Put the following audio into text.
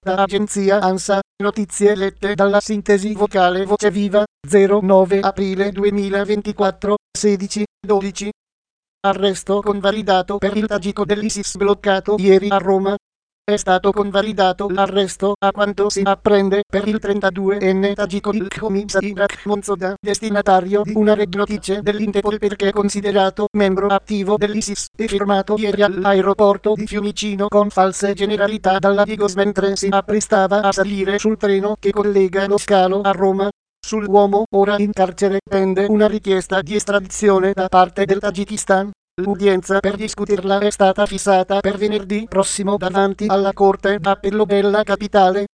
Da agenzia ANSA, notizie lette dalla sintesi vocale Voce Viva, 09 aprile 2024, 16:12. Arresto convalidato per il tagico dell'ISIS bloccato ieri a Roma. È stato convalidato l'arresto, a quanto si apprende, per il 32enne tagico Ilkhom Sairak Monzoda, destinatario di una red notice dell'Interpol perché considerato membro attivo dell'ISIS, e firmato ieri all'aeroporto di Fiumicino con false generalità dalla Digos mentre si apprestava a salire sul treno che collega lo scalo a Roma. Sull'uomo, ora in carcere, pende una richiesta di estradizione da parte del Tagikistan. L'udienza per discuterla è stata fissata per venerdì prossimo davanti alla Corte d'Appello della Capitale.